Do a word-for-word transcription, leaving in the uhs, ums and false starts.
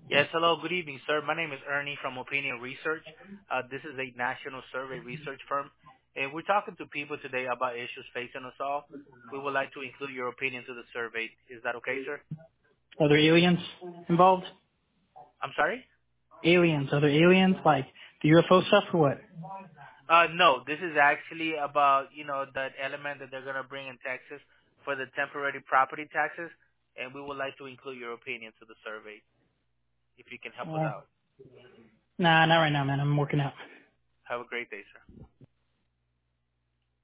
Yes, hello, good evening, sir. My name is Ernie from Opinion Research. Uh, this is a national survey research firm, and we're talking to people today about issues facing us all. We would like to include your opinion to the survey. Is that okay, sir? Are there aliens involved? I'm sorry? Aliens. Are there aliens? Like the U F O stuff or what? Uh, no, this is actually about, you know, that element that they're going to bring in Texas for the temporary property taxes, and we would like to include your opinion to the survey, if you can help us Uh, out. nah, not right now, man. I'm working out. Have a great day, sir.